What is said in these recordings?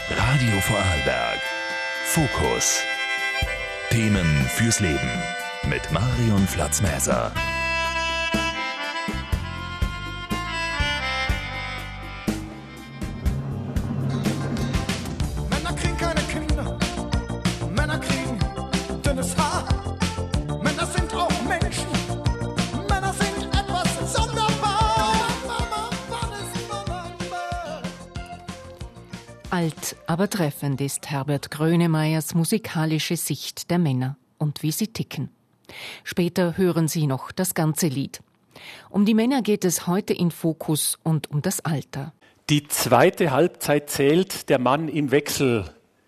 Radio Vorarlberg. Fokus. Themen fürs Leben. Mit Marion Flatzmäser. Männer kriegen keine Kinder. Männer kriegen dünnes Haar. Männer sind auch Menschen. Männer sind etwas sonderbar. Mama, wann ist November? Alt, aber treffend ist Herbert Grönemeyers musikalische Sicht der Männer und wie sie ticken. Später hören Sie noch das ganze Lied. Um die Männer geht es heute in Fokus und um das Alter. Die zweite Halbzeit zählt der Mann im Wechsel.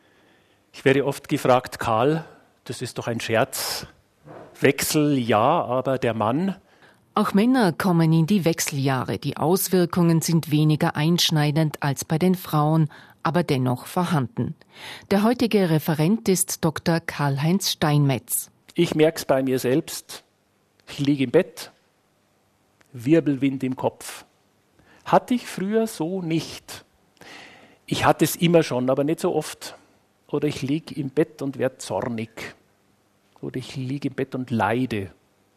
Ich werde oft gefragt, Karl, das ist doch ein Scherz. Wechsel ja, aber der Mann. Auch Männer kommen in die Wechseljahre. Die Auswirkungen sind weniger einschneidend als bei den Frauen, aber dennoch vorhanden. Der heutige Referent ist Dr. Karl-Heinz Steinmetz. Ich merke es bei mir selbst. Ich liege im Bett, Wirbelwind im Kopf. Hatte ich früher so nicht. Ich hatte es immer schon, aber nicht so oft. Oder ich liege im Bett und werde zornig. Oder ich liege im Bett und leide.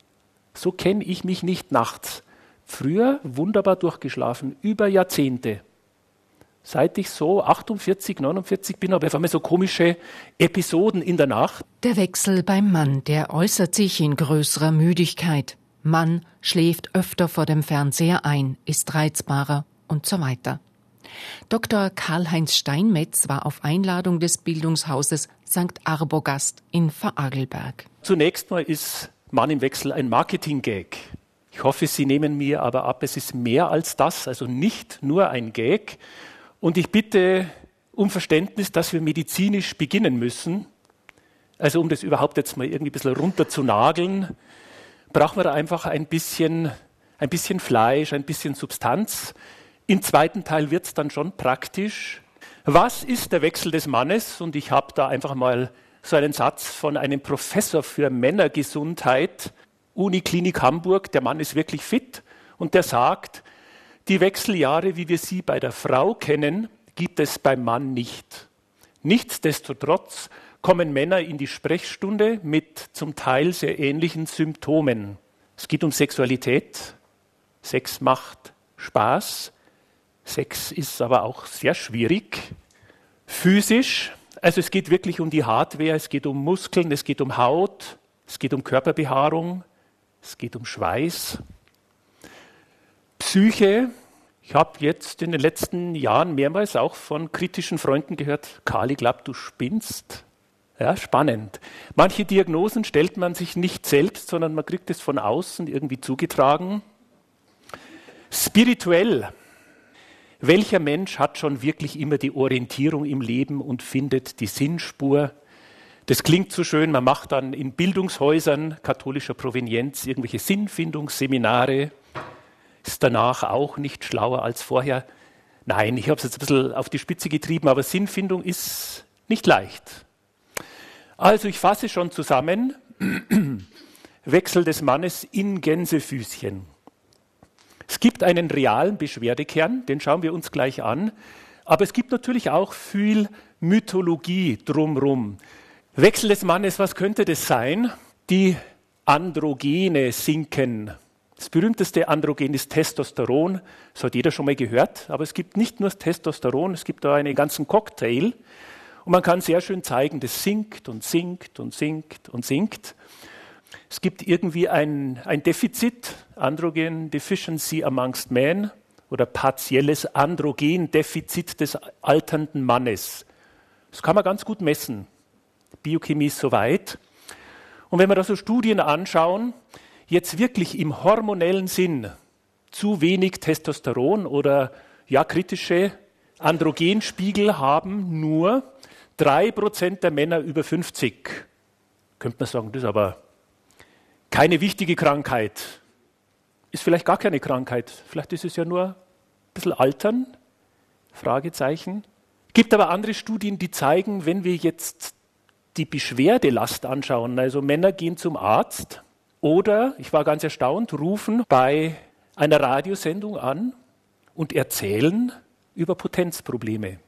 So kenne ich mich nicht nachts. Früher wunderbar durchgeschlafen, über Jahrzehnte. Seit ich so 48, 49 bin, habe ich auf einmal so komische Episoden in der Nacht. Der Wechsel beim Mann, der äußert sich in größerer Müdigkeit. Mann schläft öfter vor dem Fernseher ein, ist reizbarer und so weiter. Dr. Karl-Heinz Steinmetz war auf Einladung des Bildungshauses St. Arbogast in Vorarlberg. Zunächst mal ist Mann im Wechsel ein Marketing-Gag. Ich hoffe, Sie nehmen mir aber ab, es ist mehr als das, also nicht nur ein Gag. Und ich bitte um Verständnis, dass wir medizinisch beginnen müssen. Also um das überhaupt jetzt mal irgendwie ein bisschen runter zu nageln, brauchen wir da einfach ein bisschen Fleisch, ein bisschen Substanz. Im zweiten Teil wird es dann schon praktisch. Was ist der Wechsel des Mannes? Und ich habe da einfach mal so einen Satz von einem Professor für Männergesundheit, Uniklinik Hamburg. Der Mann ist wirklich fit und der sagt, die Wechseljahre, wie wir sie bei der Frau kennen, gibt es beim Mann nicht. Nichtsdestotrotz kommen Männer in die Sprechstunde mit zum Teil sehr ähnlichen Symptomen. Es geht um Sexualität. Sex macht Spaß. Sex ist aber auch sehr schwierig. Physisch, also es geht wirklich um die Hardware, es geht um Muskeln, es geht um Haut, es geht um Körperbehaarung, es geht um Schweiß. Psyche, ich habe jetzt in den letzten Jahren mehrmals auch von kritischen Freunden gehört, Karl, ich glaube, du spinnst. Ja, spannend. Manche Diagnosen stellt man sich nicht selbst, sondern man kriegt es von außen irgendwie zugetragen. Spirituell. Welcher Mensch hat schon wirklich immer die Orientierung im Leben und findet die Sinnspur? Das klingt so schön, man macht dann in Bildungshäusern katholischer Provenienz irgendwelche Sinnfindungsseminare, ist danach auch nicht schlauer als vorher. Nein, ich habe es jetzt ein bisschen auf die Spitze getrieben, aber Sinnfindung ist nicht leicht. Also ich fasse schon zusammen, Wechsel des Mannes in Gänsefüßchen. Es gibt einen realen Beschwerdekern, den schauen wir uns gleich an, aber es gibt natürlich auch viel Mythologie drumherum. Wechsel des Mannes, was könnte das sein? Die Androgene sinken. Das berühmteste Androgen ist Testosteron, das hat jeder schon mal gehört, aber es gibt nicht nur das Testosteron, es gibt da einen ganzen Cocktail und man kann sehr schön zeigen, das sinkt und sinkt und sinkt und sinkt. Es gibt irgendwie ein Defizit, Androgen Deficiency amongst men oder partielles Androgendefizit des alternden Mannes. Das kann man ganz gut messen. Biochemie ist soweit. Und wenn wir da so Studien anschauen, jetzt wirklich im hormonellen Sinn zu wenig Testosteron oder ja kritische Androgenspiegel haben nur 3% der Männer über 50. Könnte man sagen, das ist aber keine wichtige Krankheit. Ist vielleicht gar keine Krankheit. Vielleicht ist es ja nur ein bisschen Altern? Fragezeichen. Gibt aber andere Studien, die zeigen, wenn wir jetzt die Beschwerdelast anschauen, also Männer gehen zum Arzt oder, ich war ganz erstaunt, rufen bei einer Radiosendung an und erzählen über Potenzprobleme.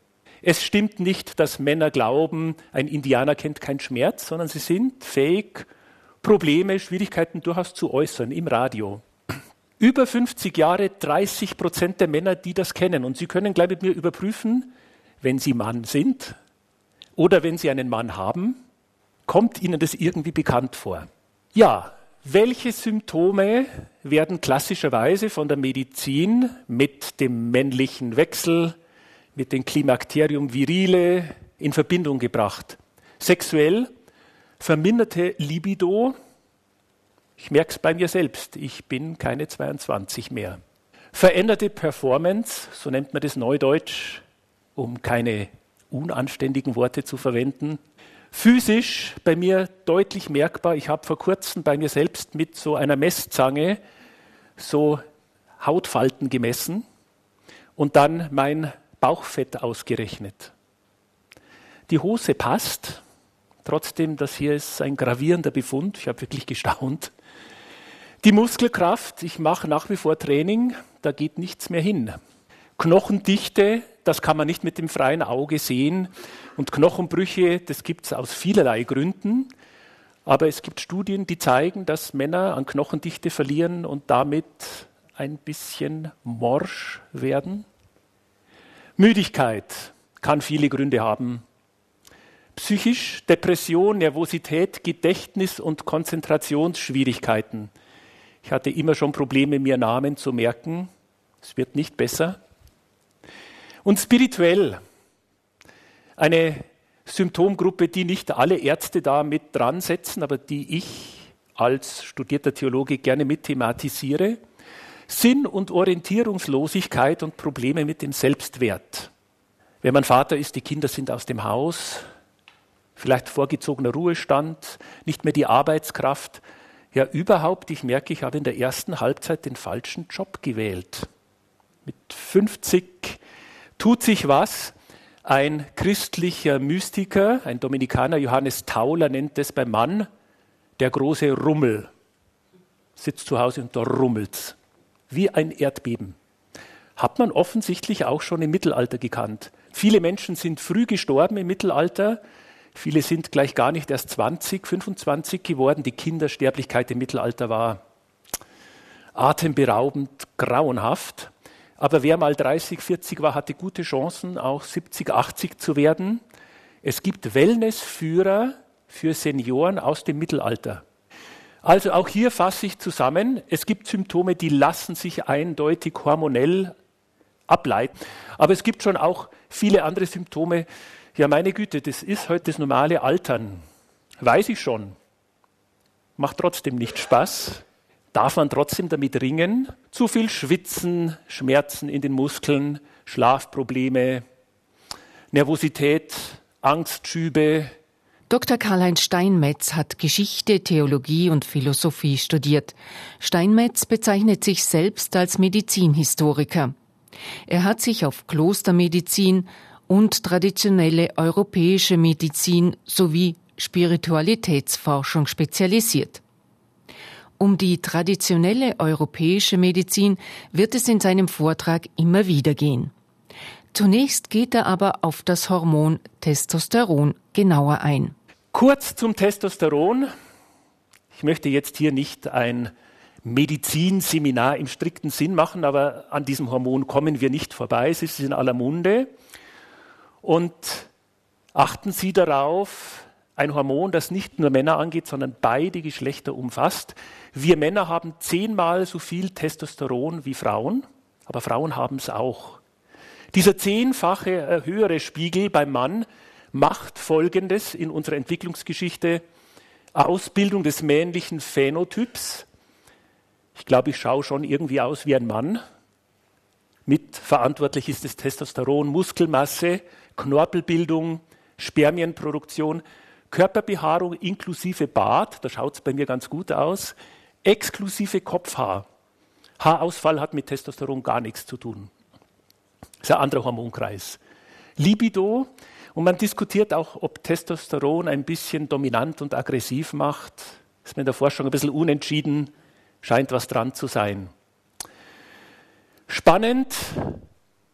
Es stimmt nicht, dass Männer glauben, ein Indianer kennt keinen Schmerz, sondern sie sind fähig, Probleme, Schwierigkeiten durchaus zu äußern im Radio. Über 50 Jahre 30% der Männer, die das kennen. Und Sie können gleich mit mir überprüfen, wenn Sie Mann sind oder wenn Sie einen Mann haben, kommt Ihnen das irgendwie bekannt vor? Ja, welche Symptome werden klassischerweise von der Medizin mit dem männlichen Wechsel, mit dem Klimakterium virile in Verbindung gebracht? Sexuell verminderte Libido. Ich merke es bei mir selbst, ich bin keine 22 mehr. Veränderte Performance, so nennt man das neudeutsch, um keine unanständigen Worte zu verwenden. Physisch bei mir deutlich merkbar, ich habe vor kurzem bei mir selbst mit so einer Messzange so Hautfalten gemessen und dann mein Bauchfett ausgerechnet. Die Hose passt, trotzdem, das hier ist ein gravierender Befund, ich habe wirklich gestaunt. Die Muskelkraft, ich mache nach wie vor Training, da geht nichts mehr hin. Knochendichte, das kann man nicht mit dem freien Auge sehen. Und Knochenbrüche, das gibt es aus vielerlei Gründen. Aber es gibt Studien, die zeigen, dass Männer an Knochendichte verlieren und damit ein bisschen morsch werden. Müdigkeit kann viele Gründe haben. Psychisch, Depression, Nervosität, Gedächtnis- und Konzentrationsschwierigkeiten. Ich hatte immer schon Probleme, mir Namen zu merken. Es wird nicht besser. Und spirituell, eine Symptomgruppe, die nicht alle Ärzte da mit dran setzen, aber die ich als studierter Theologe gerne mit thematisiere. Sinn- und Orientierungslosigkeit und Probleme mit dem Selbstwert. Wenn man Vater ist, die Kinder sind aus dem Haus, vielleicht vorgezogener Ruhestand, nicht mehr die Arbeitskraft. Ja, überhaupt, ich merke, ich habe in der ersten Halbzeit den falschen Job gewählt. Mit 50 tut sich was. Ein christlicher Mystiker, ein Dominikaner, Johannes Tauler, nennt es beim Mann der große Rummel. Sitzt zu Hause und da rummelt's. Wie ein Erdbeben. Hat man offensichtlich auch schon im Mittelalter gekannt. Viele Menschen sind früh gestorben im Mittelalter. Viele sind gleich gar nicht erst 20, 25 geworden. Die Kindersterblichkeit im Mittelalter war atemberaubend, grauenhaft. Aber wer mal 30, 40 war, hatte gute Chancen, auch 70, 80 zu werden. Es gibt Wellnessführer für Senioren aus dem Mittelalter. Also auch hier fasse ich zusammen, es gibt Symptome, die lassen sich eindeutig hormonell ableiten. Aber es gibt schon auch viele andere Symptome. Ja, meine Güte, das ist heute das normale Altern. Weiß ich schon. Macht trotzdem nicht Spaß. Darf man trotzdem damit ringen? Zu viel Schwitzen, Schmerzen in den Muskeln, Schlafprobleme, Nervosität, Angstschübe. Dr. Karl-Heinz Steinmetz hat Geschichte, Theologie und Philosophie studiert. Steinmetz bezeichnet sich selbst als Medizinhistoriker. Er hat sich auf Klostermedizin und traditionelle europäische Medizin sowie Spiritualitätsforschung spezialisiert. Um die traditionelle europäische Medizin wird es in seinem Vortrag immer wieder gehen. Zunächst geht er aber auf das Hormon Testosteron genauer ein. Kurz zum Testosteron. Ich möchte jetzt hier nicht ein Medizinseminar im strikten Sinn machen, aber an diesem Hormon kommen wir nicht vorbei. Es ist in aller Munde. Und achten Sie darauf, ein Hormon, das nicht nur Männer angeht, sondern beide Geschlechter umfasst. Wir Männer haben 10-mal so viel Testosteron wie Frauen, aber Frauen haben es auch. Dieser 10-fache höhere Spiegel beim Mann macht Folgendes in unserer Entwicklungsgeschichte: Ausbildung des männlichen Phänotyps. Ich glaube, ich schaue schon irgendwie aus wie ein Mann. Mitverantwortlich ist das Testosteron, Muskelmasse, Knorpelbildung, Spermienproduktion, Körperbehaarung inklusive Bart, da schaut es bei mir ganz gut aus, exklusive Kopfhaar. Haarausfall hat mit Testosteron gar nichts zu tun. Das ist ein anderer Hormonkreis. Libido, und man diskutiert auch, ob Testosteron ein bisschen dominant und aggressiv macht. Ist mir in der Forschung ein bisschen unentschieden, scheint was dran zu sein. Spannend,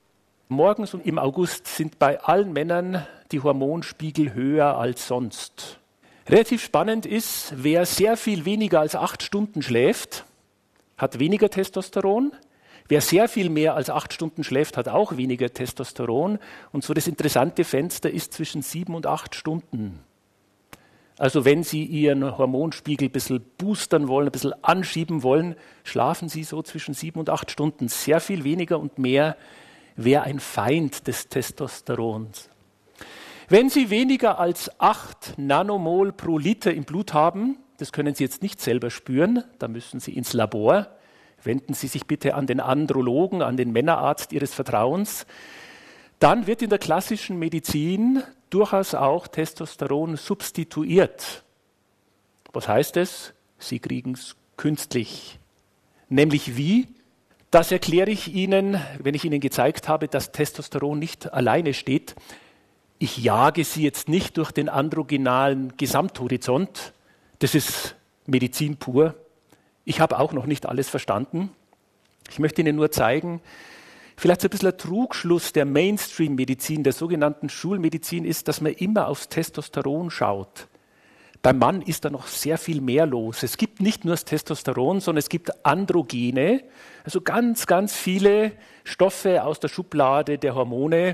Morgens und im August sind bei allen Männern die Hormonspiegel höher als sonst. Relativ spannend ist, wer sehr viel weniger als 8 Stunden schläft, hat weniger Testosteron. Wer sehr viel mehr als 8 Stunden schläft, hat auch weniger Testosteron. Und so das interessante Fenster ist zwischen 7 und 8 Stunden. Also wenn Sie Ihren Hormonspiegel ein bisschen boostern wollen, ein bisschen anschieben wollen, schlafen Sie so zwischen 7 und 8 Stunden. Sehr viel weniger und mehr wäre ein Feind des Testosterons. Wenn Sie weniger als 8 Nanomol pro Liter im Blut haben, das können Sie jetzt nicht selber spüren, da müssen Sie ins Labor. Wenden Sie sich bitte an den Andrologen, an den Männerarzt Ihres Vertrauens. Dann wird in der klassischen Medizin durchaus auch Testosteron substituiert. Was heißt es? Sie kriegen es künstlich. Nämlich wie? Das erkläre ich Ihnen, wenn ich Ihnen gezeigt habe, dass Testosteron nicht alleine steht. Ich jage Sie jetzt nicht durch den androgenalen Gesamthorizont. Das ist Medizin pur. Ich habe auch noch nicht alles verstanden. Ich möchte Ihnen nur zeigen, vielleicht so ein bisschen ein Trugschluss der Mainstream-Medizin, der sogenannten Schulmedizin ist, dass man immer aufs Testosteron schaut. Beim Mann ist da noch sehr viel mehr los. Es gibt nicht nur das Testosteron, sondern es gibt Androgene, also ganz, ganz viele Stoffe aus der Schublade der Hormone.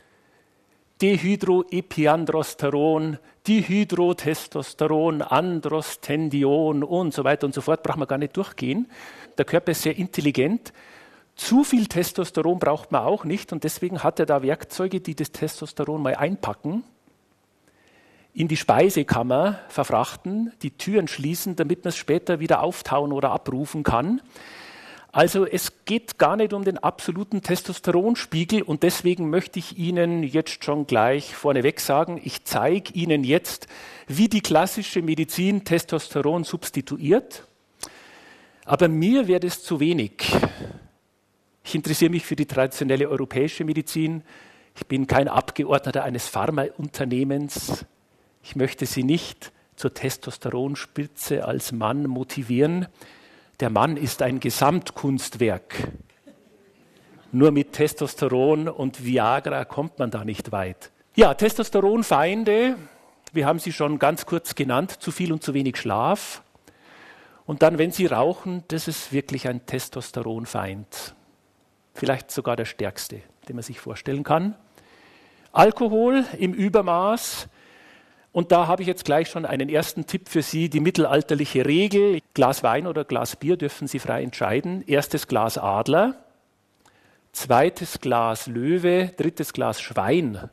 Dehydroepiandrosteron, Dihydrotestosteron, Androstendion und so weiter und so fort, braucht man gar nicht durchgehen. Der Körper ist sehr intelligent. Zu viel Testosteron braucht man auch nicht und deswegen hat er da Werkzeuge, die das Testosteron mal einpacken, in die Speisekammer verfrachten, die Türen schließen, damit man es später wieder auftauen oder abrufen kann. Also es geht gar nicht um den absoluten Testosteronspiegel und deswegen möchte ich Ihnen jetzt schon gleich vorneweg sagen, ich zeige Ihnen jetzt, wie die klassische Medizin Testosteron substituiert. Aber mir wäre das zu wenig. Ich interessiere mich für die traditionelle europäische Medizin. Ich bin kein Abgeordneter eines Pharmaunternehmens. Ich möchte Sie nicht zur Testosteronspritze als Mann motivieren. Der Mann ist ein Gesamtkunstwerk. Nur mit Testosteron und Viagra kommt man da nicht weit. Ja, Testosteronfeinde, wir haben sie schon ganz kurz genannt, zu viel und zu wenig Schlaf. Und dann, wenn Sie rauchen, das ist wirklich ein Testosteronfeind. Vielleicht sogar der stärkste, den man sich vorstellen kann. Alkohol im Übermaß. Und da habe ich jetzt gleich schon einen ersten Tipp für Sie, die mittelalterliche Regel. Glas Wein oder Glas Bier dürfen Sie frei entscheiden. Erstes Glas Adler, zweites Glas Löwe, drittes Glas Schwein.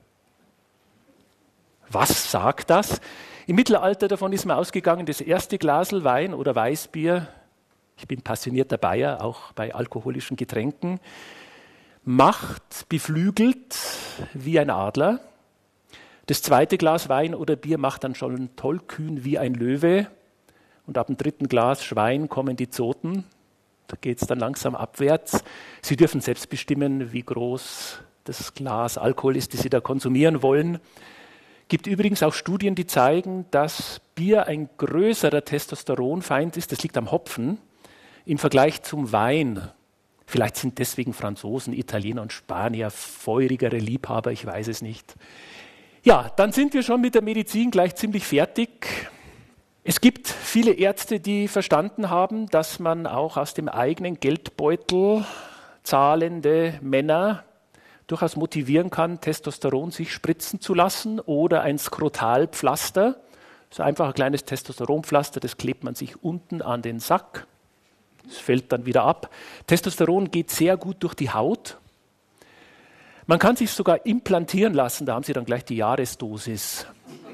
Was sagt das? Im Mittelalter davon ist man ausgegangen, das erste Glasl Wein oder Weißbier, ich bin passionierter Bayer, auch bei alkoholischen Getränken, beflügelt wie ein Adler. Das zweite Glas Wein oder Bier macht dann schon tollkühn wie ein Löwe. Und ab dem dritten Glas Schwein kommen die Zoten. Da geht es dann langsam abwärts. Sie dürfen selbst bestimmen, wie groß das Glas Alkohol ist, das Sie da konsumieren wollen. Gibt übrigens auch Studien, die zeigen, dass Bier ein größerer Testosteronfeind ist. Das liegt am Hopfen im Vergleich zum Wein. Vielleicht sind deswegen Franzosen, Italiener und Spanier feurigere Liebhaber, ich weiß es nicht. Ja, dann sind wir schon mit der Medizin gleich ziemlich fertig. Es gibt viele Ärzte, die verstanden haben, dass man auch aus dem eigenen Geldbeutel zahlende Männer durchaus motivieren kann, Testosteron sich spritzen zu lassen oder ein Skrotalpflaster. So einfach ein kleines Testosteronpflaster, das klebt man sich unten an den Sack. Es fällt dann wieder ab. Testosteron geht sehr gut durch die Haut. Man kann sich sogar implantieren lassen, da haben Sie dann gleich die Jahresdosis.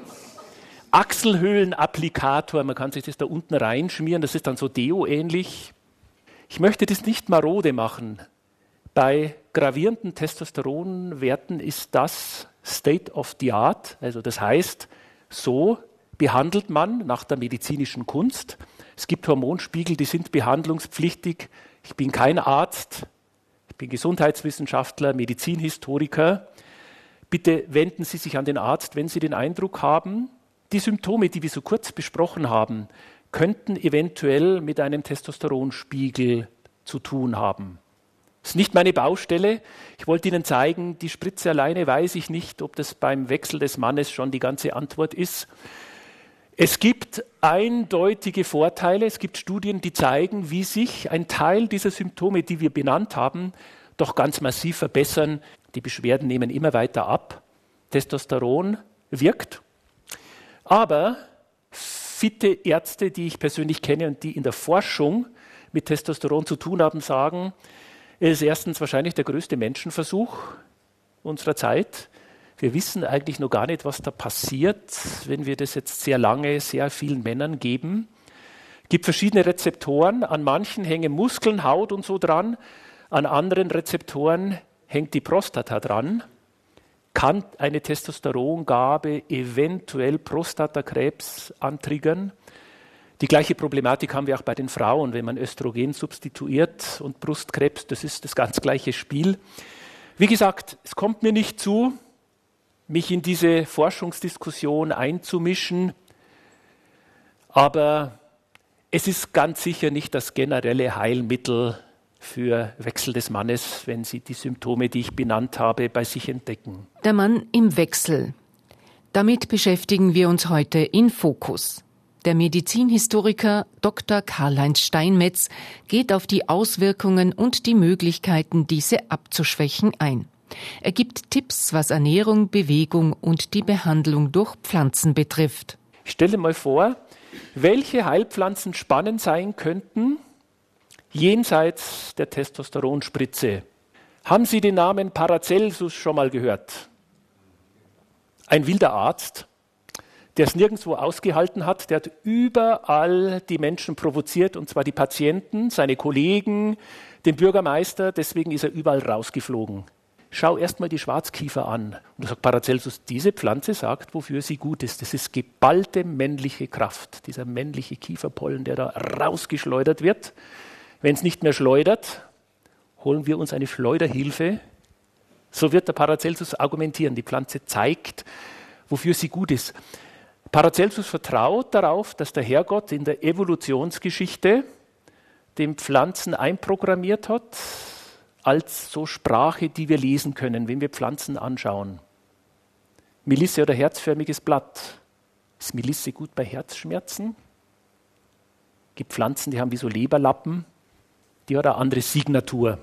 Achselhöhlenapplikator, man kann sich das da unten reinschmieren, das ist dann so Deo-ähnlich. Ich möchte das nicht marode machen. Bei gravierenden Testosteronwerten ist das State of the Art, also das heißt, so behandelt man nach der medizinischen Kunst. Es gibt Hormonspiegel, die sind behandlungspflichtig. Ich bin kein Arzt. Ich bin Gesundheitswissenschaftler, Medizinhistoriker. Bitte wenden Sie sich an den Arzt, wenn Sie den Eindruck haben, die Symptome, die wir so kurz besprochen haben, könnten eventuell mit einem Testosteronspiegel zu tun haben. Das ist nicht meine Baustelle. Ich wollte Ihnen zeigen, die Spritze alleine weiß ich nicht, ob das beim Wechsel des Mannes schon die ganze Antwort ist. Es gibt eindeutige Vorteile. Es gibt Studien, die zeigen, wie sich ein Teil dieser Symptome, die wir benannt haben, doch ganz massiv verbessern. Die Beschwerden nehmen immer weiter ab. Testosteron wirkt. Aber fitte Ärzte, die ich persönlich kenne und die in der Forschung mit Testosteron zu tun haben, sagen, es ist erstens wahrscheinlich der größte Menschenversuch unserer Zeit. Wir wissen eigentlich noch gar nicht, was da passiert, wenn wir das jetzt sehr lange, sehr vielen Männern geben. Es gibt verschiedene Rezeptoren. An manchen hängen Muskeln, Haut und so dran. An anderen Rezeptoren hängt die Prostata dran. Kann eine Testosterongabe eventuell Prostatakrebs antriggern? Die gleiche Problematik haben wir auch bei den Frauen, wenn man Östrogen substituiert und Brustkrebs, das ist das ganz gleiche Spiel. Wie gesagt, es kommt mir nicht zu, mich in diese Forschungsdiskussion einzumischen, aber es ist ganz sicher nicht das generelle Heilmittel für Wechsel des Mannes, wenn Sie die Symptome, die ich benannt habe, bei sich entdecken. Der Mann im Wechsel. Damit beschäftigen wir uns heute in Fokus. Der Medizinhistoriker Dr. Karl-Heinz Steinmetz geht auf die Auswirkungen und die Möglichkeiten, diese abzuschwächen, ein. Er gibt Tipps, was Ernährung, Bewegung und die Behandlung durch Pflanzen betrifft. Ich stelle mal vor, welche Heilpflanzen spannend sein könnten, jenseits der Testosteronspritze. Haben Sie den Namen Paracelsus schon mal gehört? Ein wilder Arzt, der es nirgendwo ausgehalten hat, der hat überall die Menschen provoziert, und zwar die Patienten, seine Kollegen, den Bürgermeister, deswegen ist er überall rausgeflogen. Schau erst mal die Schwarzkiefer an. Und da sagt Paracelsus, diese Pflanze sagt, wofür sie gut ist. Das ist geballte männliche Kraft, dieser männliche Kieferpollen, der da rausgeschleudert wird. Wenn es nicht mehr schleudert, holen wir uns eine Schleuderhilfe. So wird der Paracelsus argumentieren. Die Pflanze zeigt, wofür sie gut ist. Paracelsus vertraut darauf, dass der Herrgott in der Evolutionsgeschichte den Pflanzen einprogrammiert hat, als so Sprache, die wir lesen können, wenn wir Pflanzen anschauen. Melisse oder herzförmiges Blatt. Ist Melisse gut bei Herzschmerzen? Es gibt Pflanzen, die haben wie so Leberlappen. Die hat eine andere Signatur.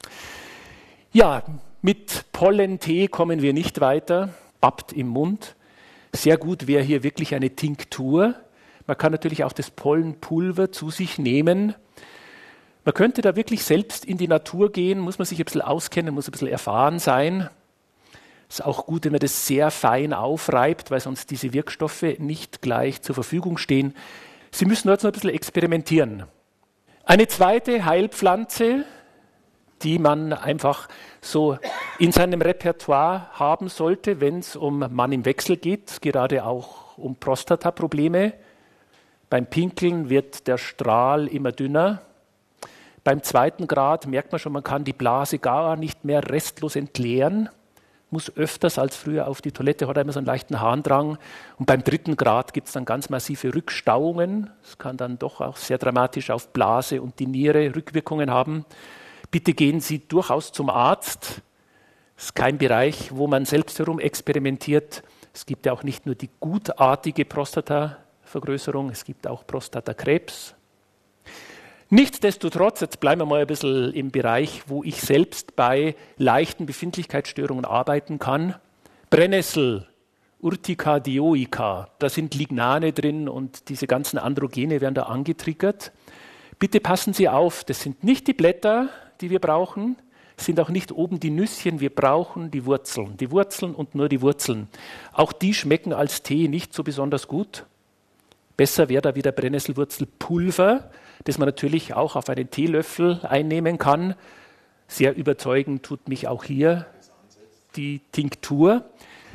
Ja, mit Pollentee kommen wir nicht weiter. Babbt im Mund. Sehr gut wäre hier wirklich eine Tinktur. Man kann natürlich auch das Pollenpulver zu sich nehmen. Man könnte da wirklich selbst in die Natur gehen, muss man sich ein bisschen auskennen, muss ein bisschen erfahren sein. Ist auch gut, wenn man das sehr fein aufreibt, weil sonst diese Wirkstoffe nicht gleich zur Verfügung stehen. Sie müssen jetzt noch ein bisschen experimentieren. Eine zweite Heilpflanze, die man einfach so in seinem Repertoire haben sollte, wenn es um Mann im Wechsel geht, gerade auch um Prostataprobleme. Beim Pinkeln wird der Strahl immer dünner. Beim 2. Grad merkt man schon, man kann die Blase gar nicht mehr restlos entleeren, muss öfters als früher auf die Toilette, hat immer so einen leichten Harndrang. Und beim 3. Grad gibt es dann ganz massive Rückstauungen. Das kann dann doch auch sehr dramatisch auf Blase und die Niere Rückwirkungen haben. Bitte gehen Sie durchaus zum Arzt. Das ist kein Bereich, wo man selbst herum experimentiert. Es gibt ja auch nicht nur die gutartige Prostatavergrößerung, es gibt auch Prostatakrebs. Nichtsdestotrotz, jetzt bleiben wir mal ein bisschen im Bereich, wo ich selbst bei leichten Befindlichkeitsstörungen arbeiten kann. Brennnessel, Urtica dioica, da sind Lignane drin und diese ganzen Androgene werden da angetriggert. Bitte passen Sie auf, das sind nicht die Blätter, die wir brauchen, es sind auch nicht oben die Nüsschen, wir brauchen die Wurzeln und nur die Wurzeln. Auch die schmecken als Tee nicht so besonders gut. Besser wäre da wieder Brennnesselwurzelpulver, das man natürlich auch auf einen Teelöffel einnehmen kann. Sehr überzeugend tut mich auch hier die Tinktur.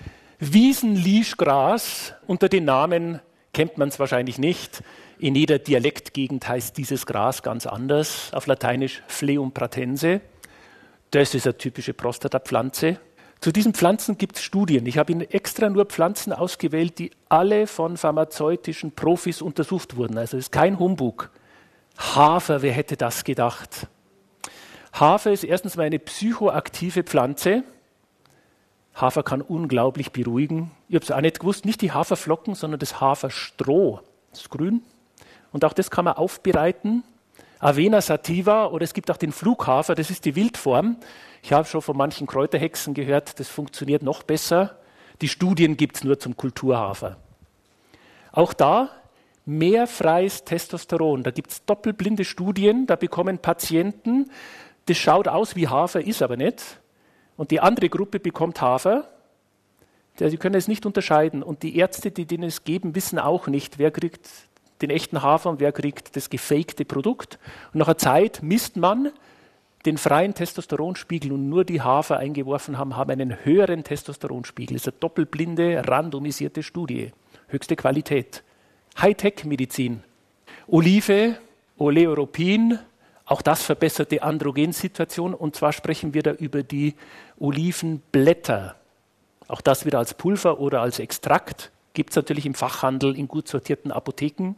Wiesenlischgras, unter den Namen kennt man es wahrscheinlich nicht. In jeder Dialektgegend heißt dieses Gras ganz anders, auf Lateinisch Phleum pratense. Das ist eine typische Prostatapflanze. Zu diesen Pflanzen gibt es Studien. Ich habe Ihnen extra nur Pflanzen ausgewählt, die alle von pharmazeutischen Profis untersucht wurden. Also es ist kein Humbug. Hafer, wer hätte das gedacht? Hafer ist erstens mal eine psychoaktive Pflanze. Hafer kann unglaublich beruhigen. Ich habe es auch nicht gewusst, nicht die Haferflocken, sondern das Haferstroh. Das ist grün. Und auch das kann man aufbereiten. Avena sativa oder es gibt auch den Flughafer, das ist die Wildform. Ich habe schon von manchen Kräuterhexen gehört, das funktioniert noch besser. Die Studien gibt es nur zum Kulturhafer. Auch da mehr freies Testosteron. Da gibt es doppelblinde Studien, da bekommen Patienten, das schaut aus wie Hafer, ist aber nicht. Und die andere Gruppe bekommt Hafer. Sie können es nicht unterscheiden. Und die Ärzte, die denen es geben, wissen auch nicht, wer kriegt den echten Hafer und wer kriegt das gefakte Produkt. Und nach einer Zeit misst man den freien Testosteronspiegel und nur die Hafer eingeworfen haben einen höheren Testosteronspiegel. Das ist eine doppelblinde, randomisierte Studie. Höchste Qualität. Hightech-Medizin. Olive, Oleuropin, auch das verbessert die Androgensituation. Und zwar sprechen wir da über die Olivenblätter. Auch das wieder als Pulver oder als Extrakt. Gibt es natürlich im Fachhandel in gut sortierten Apotheken.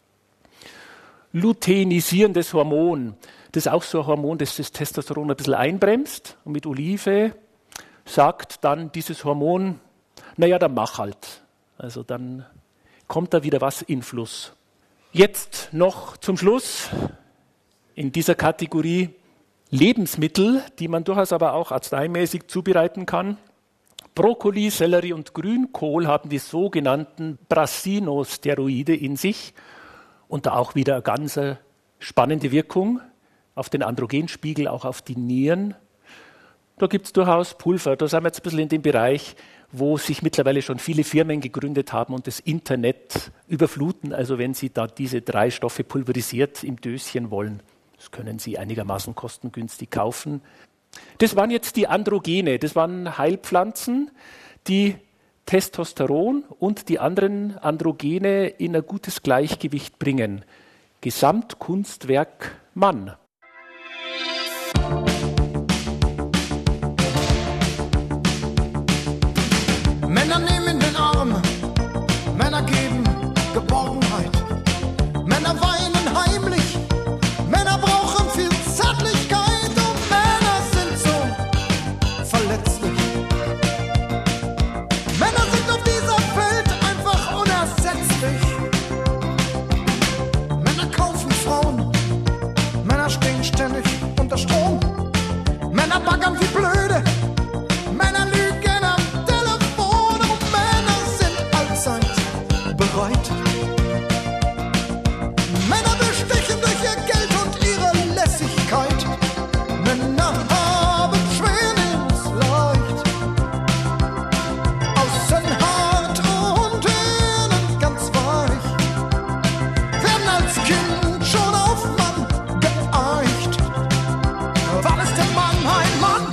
Luteinisierendes Hormon. Das ist auch so ein Hormon, das das Testosteron ein bisschen einbremst. Und mit Olive sagt dann dieses Hormon, naja, dann mach halt. Also dann kommt da wieder was in Fluss. Jetzt noch zum Schluss in dieser Kategorie Lebensmittel, die man durchaus aber auch arzneimäßig zubereiten kann. Brokkoli, Sellerie und Grünkohl haben die sogenannten Brasinosteroide in sich und da auch wieder eine ganz spannende Wirkung auf den Androgenspiegel, auch auf die Nieren. Da gibt es durchaus Pulver. Da sind wir jetzt ein bisschen in dem Bereich, wo sich mittlerweile schon viele Firmen gegründet haben und das Internet überfluten. Also wenn Sie da diese 3 Stoffe pulverisiert im Döschen wollen, das können Sie einigermaßen kostengünstig kaufen. Das waren jetzt die Androgene, das waren Heilpflanzen, die Testosteron und die anderen Androgene in ein gutes Gleichgewicht bringen. Gesamtkunstwerk Mann. Männer nehmen den Arm, Männer geben Geborgenheit, Männer weinen heimlich, Männer brauchen viel Zärtlichkeit und Männer sind so verletzlich. Männer sind auf dieser Welt einfach unersetzlich. Männer kaufen Frauen, Männer stehen ständig unter Strom, Männer baggern wie blöde, Männer lügen am Telefon und Männer sind allzeit bereit. Männer bestechen durch ihr Geld und ihre Lässigkeit. Männer haben schweres Leicht. Außen hart und innen ganz weich. Werden als Kind schon auf Mann geeicht. Wann ist der Mann ein Mann?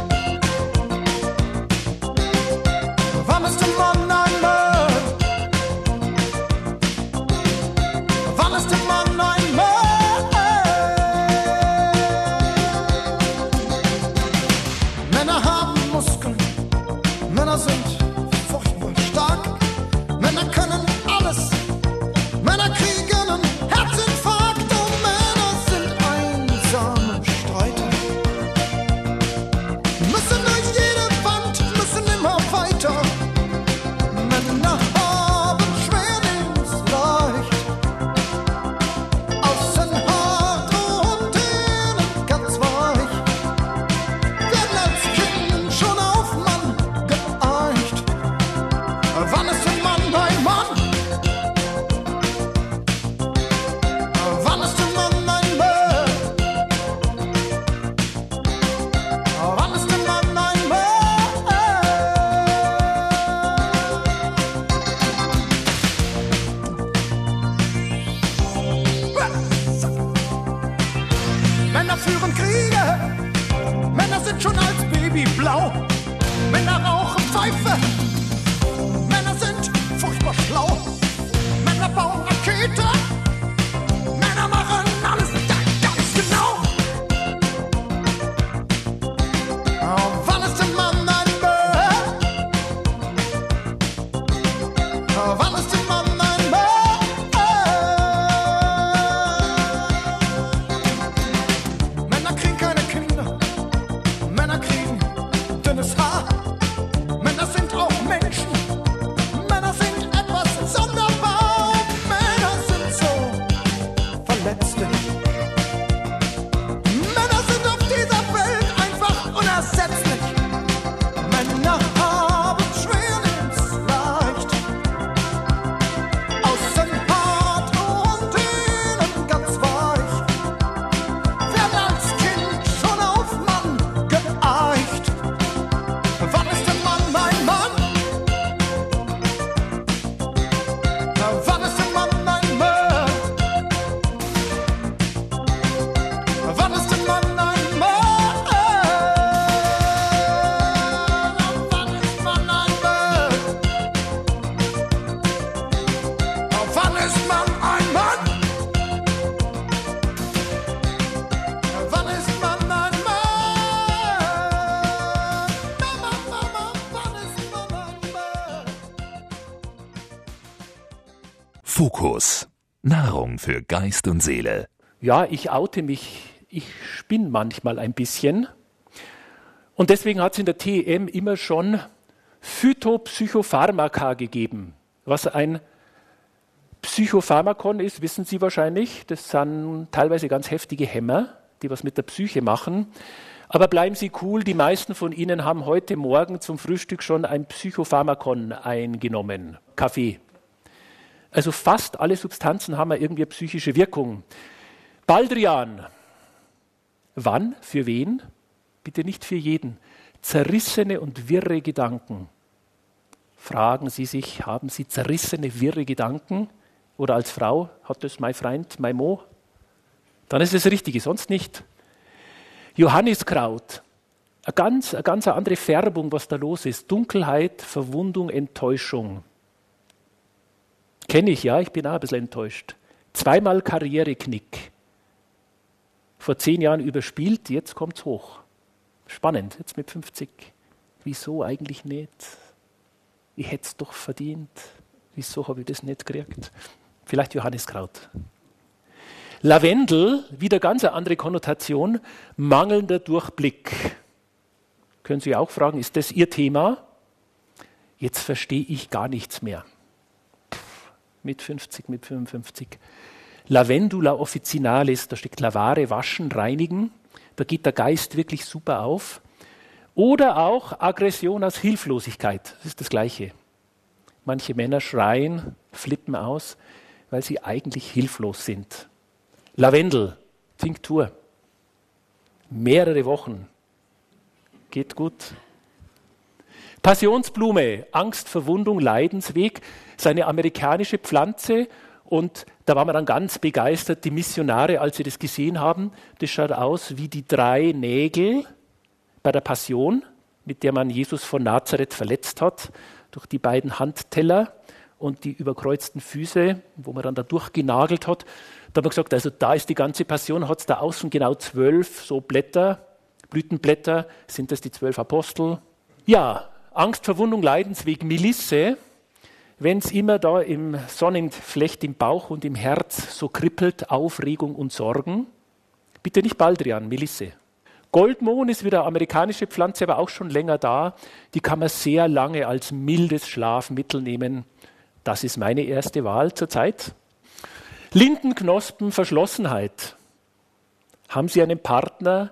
Wann ist der Mann ein Mann? Wann ist der Mann ein Mann? Männer haben Muskeln, Männer sind furchtbar stark, Männer können alles, Männer kriegen einen Herzinfarkt und Männer sind einsame Streiter. Müssen durch jede Wand, müssen immer weiter. Männer haben schweres Leicht. Außen hart und innen ganz weich. Werden als Kind schon auf Mann geeicht. Wann ist der Mann ein Mann? Wann ist der Mann ein Mann? Wann ist der Mann ein Mann? Männer führen Kriege, Männer sind schon als Baby blau, Männer rauchen Pfeife, Männer sind furchtbar schlau, Männer bauen Rakete, Männer machen alles ganz genau. Wann ist der Mann ein Mann? Wann ist der Mann ein Mann? Männer kriegen keine Kinder, Wann ist ein Mann ein Mann? Wann ist Mann ein Mann? Wann ist Mann ein Mann? Wann ist Mann ein Mann? Wann ist Mann ein Mann? Fokus. Nahrung für Geist und Seele. Ja, ich oute mich, ich spinne manchmal ein bisschen. Und deswegen hat es in der TEM immer schon Phytopsychopharmaka gegeben. Was ein Psychopharmakon ist, wissen Sie wahrscheinlich. Das sind teilweise ganz heftige Hämmer, die was mit der Psyche machen. Aber bleiben Sie cool, die meisten von Ihnen haben heute Morgen zum Frühstück schon ein Psychopharmakon eingenommen. Kaffee. Also fast alle Substanzen haben irgendwie eine psychische Wirkung. Baldrian. Wann? Für wen? Bitte nicht für jeden. Zerrissene und wirre Gedanken. Fragen Sie sich, haben Sie zerrissene, wirre Gedanken? Oder als Frau, hat das mein Freund, mein Mo? Dann ist es das Richtige, sonst nicht. Johanniskraut. Eine ganz andere Färbung, was da los ist. Dunkelheit, Verwundung, Enttäuschung. Kenne ich, ja, ich bin auch ein bisschen enttäuscht. 2-mal Karriereknick. Vor 10 Jahren überspielt, jetzt kommt's hoch. Spannend, jetzt mit 50. Wieso eigentlich nicht? Ich hätte es doch verdient. Wieso habe ich das nicht gekriegt? Vielleicht Johanniskraut. Lavendel, wieder ganz eine andere Konnotation, mangelnder Durchblick. Können Sie auch fragen, ist das Ihr Thema? Jetzt verstehe ich gar nichts mehr. Mit 50, mit 55. Lavendula officinalis, da steckt Lavare, waschen, reinigen. Da geht der Geist wirklich super auf. Oder auch Aggression aus Hilflosigkeit, das ist das Gleiche. Manche Männer schreien, flippen aus, weil sie eigentlich hilflos sind. Lavendel, Tinktur. Mehrere Wochen. Geht gut. Passionsblume, Angst, Verwundung, Leidensweg, ist eine amerikanische Pflanze und da waren wir dann ganz begeistert, die Missionare, als sie das gesehen haben. Das schaut aus wie die 3 Nägel bei der Passion, mit der man Jesus von Nazareth verletzt hat, durch die beiden Handteller und die überkreuzten Füße, wo man dann da durchgenagelt hat. Da haben wir gesagt, also da ist die ganze Passion, hat es da außen genau 12 so Blätter, Blütenblätter, sind das die 12 Apostel. Ja, Angst, Verwundung, Leidensweg, Melisse, wenn es immer da im Sonnenflecht im Bauch und im Herz so kribbelt, Aufregung und Sorgen. Bitte nicht Baldrian, Melisse. Goldmohn ist wieder eine amerikanische Pflanze, aber auch schon länger da. Die kann man sehr lange als mildes Schlafmittel nehmen. Das ist meine erste Wahl zurzeit. Lindenknospen, Verschlossenheit. Haben Sie einen Partner,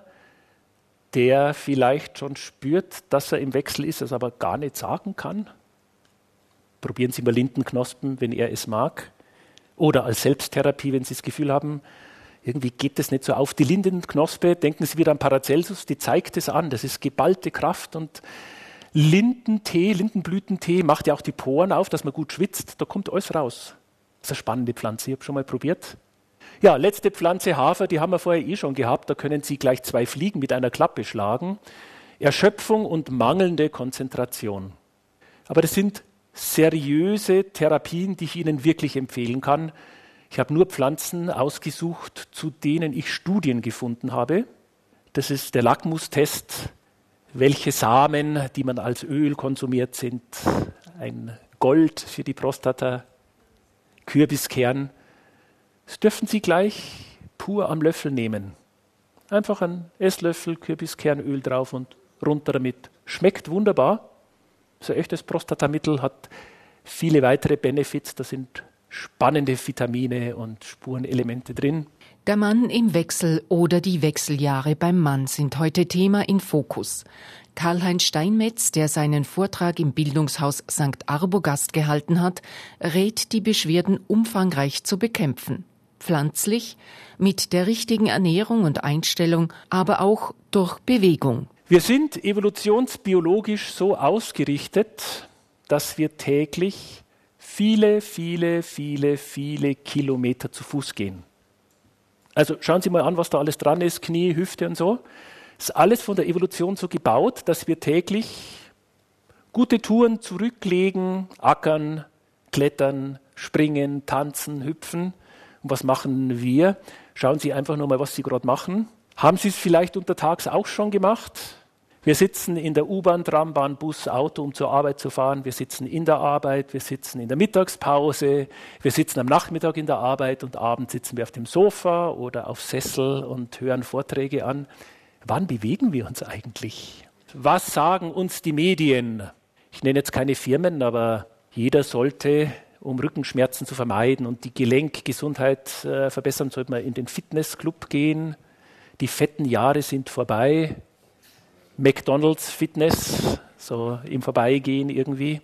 der vielleicht schon spürt, dass er im Wechsel ist, es aber gar nicht sagen kann? Probieren Sie mal Lindenknospen, wenn er es mag. Oder als Selbsttherapie, wenn Sie das Gefühl haben, irgendwie geht das nicht so auf. Die Lindenknospe, denken Sie wieder an Paracelsus, die zeigt es an. Das ist geballte Kraft. Und Lindentee, Lindenblütentee macht ja auch die Poren auf, dass man gut schwitzt. Da kommt alles raus. Das ist eine spannende Pflanze. Ich habe schon mal probiert. Ja, letzte Pflanze Hafer, die haben wir vorher schon gehabt. Da können Sie gleich 2 Fliegen mit einer Klappe schlagen. Erschöpfung und mangelnde Konzentration. Aber das sind seriöse Therapien, die ich Ihnen wirklich empfehlen kann. Ich habe nur Pflanzen ausgesucht, zu denen ich Studien gefunden habe. Das ist der Lackmustest, welche Samen, die man als Öl konsumiert, sind ein Gold für die Prostata, Kürbiskern. Das dürfen Sie gleich pur am Löffel nehmen. Einfach einen Esslöffel Kürbiskernöl drauf und runter damit. Schmeckt wunderbar. So ein echtes Prostatamittel hat viele weitere Benefits. Da sind spannende Vitamine und Spurenelemente drin. Der Mann im Wechsel oder die Wechseljahre beim Mann sind heute Thema in Fokus. Karl-Heinz Steinmetz, der seinen Vortrag im Bildungshaus St. Arbogast gehalten hat, rät, die Beschwerden umfangreich zu bekämpfen. Pflanzlich, mit der richtigen Ernährung und Einstellung, aber auch durch Bewegung. Wir sind evolutionsbiologisch so ausgerichtet, dass wir täglich viele Kilometer zu Fuß gehen. Also schauen Sie mal an, was da alles dran ist, Knie, Hüfte und so. Das ist alles von der Evolution so gebaut, dass wir täglich gute Touren zurücklegen, ackern, klettern, springen, tanzen, hüpfen. Und was machen wir? Schauen Sie einfach nur mal, was Sie gerade machen. Haben Sie es vielleicht untertags auch schon gemacht? Wir sitzen in der U-Bahn, Trambahn, Bus, Auto, um zur Arbeit zu fahren. Wir sitzen in der Arbeit, wir sitzen in der Mittagspause, wir sitzen am Nachmittag in der Arbeit und abends sitzen wir auf dem Sofa oder auf Sessel und hören Vorträge an. Wann bewegen wir uns eigentlich? Was sagen uns die Medien? Ich nenne jetzt keine Firmen, aber jeder sollte, um Rückenschmerzen zu vermeiden und die Gelenkgesundheit verbessern, sollte man in den Fitnessclub gehen. Die fetten Jahre sind vorbei. McDonald's Fitness, so im Vorbeigehen irgendwie.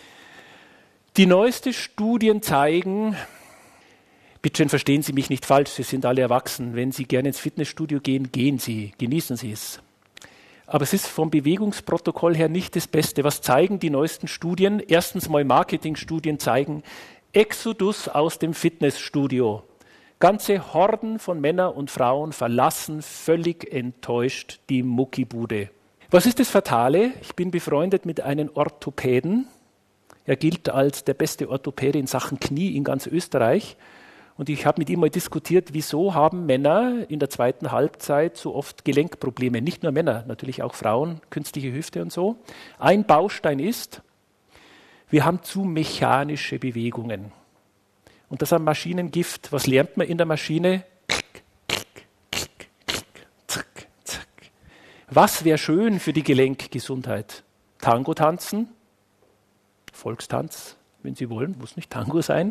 Die neuesten Studien zeigen, bitte schön, verstehen Sie mich nicht falsch, Sie sind alle erwachsen. Wenn Sie gerne ins Fitnessstudio gehen, gehen Sie, genießen Sie es. Aber es ist vom Bewegungsprotokoll her nicht das Beste. Was zeigen die neuesten Studien? Erstens mal Marketingstudien zeigen Exodus aus dem Fitnessstudio. Ganze Horden von Männern und Frauen verlassen völlig enttäuscht die Muckibude. Was ist das Fatale? Ich bin befreundet mit einem Orthopäden. Er gilt als der beste Orthopäde in Sachen Knie in ganz Österreich. Und ich habe mit ihm mal diskutiert, wieso haben Männer in der zweiten Halbzeit so oft Gelenkprobleme? Nicht nur Männer, natürlich auch Frauen, künstliche Hüfte und so. Ein Baustein ist, wir haben zu mechanische Bewegungen. Und das ist ein Maschinengift. Was lernt man in der Maschine? Klick, klick, klick, klick, zack, zack. Was wäre schön für die Gelenkgesundheit? Tango tanzen, Volkstanz, wenn Sie wollen, muss nicht Tango sein.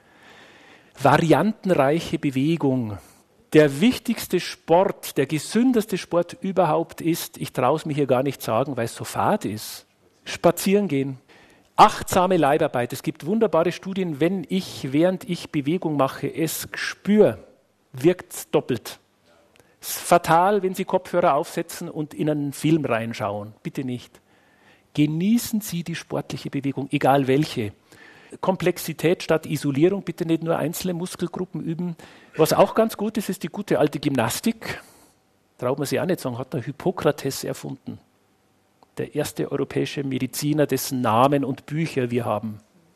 Variantenreiche Bewegung. Der wichtigste Sport, der gesündeste Sport überhaupt ist, ich traue es mir hier gar nicht sagen, weil es so fad ist, spazieren gehen. Achtsame Leibarbeit. Es gibt wunderbare Studien, während ich Bewegung mache, es spüre, wirkt es doppelt. Es ist fatal, wenn Sie Kopfhörer aufsetzen und in einen Film reinschauen. Bitte nicht. Genießen Sie die sportliche Bewegung, egal welche. Komplexität statt Isolierung, bitte nicht nur einzelne Muskelgruppen üben. Was auch ganz gut ist, ist die gute alte Gymnastik. Traut man sich auch nicht sagen, hat der Hippokrates erfunden. Der erste europäische Mediziner, dessen Namen und Bücher wir haben.